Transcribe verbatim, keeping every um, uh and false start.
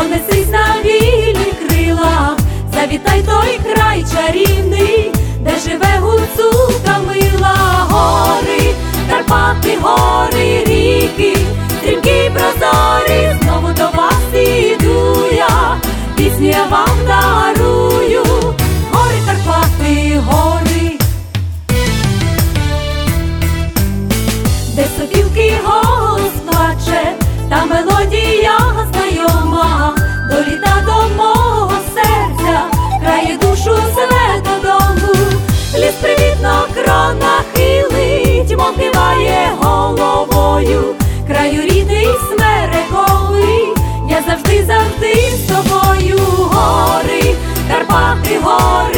понесись на вільних крилах, завітай той край чарівний, де живе гуцулка мила. Гори, Карпати, гори, ріки, стрімкі прозорі, знову до вас іду я, пісню я вам дарую. Гори, Карпати, гори, де сопілки голос плаче, та мелодія знайома, доліта до мого серця, крає душу зве додому. Ліс привітно крона хилить, мов киває головою, краю рідний смерековий, я завжди, завжди з тобою. Гори, Карпати, гори,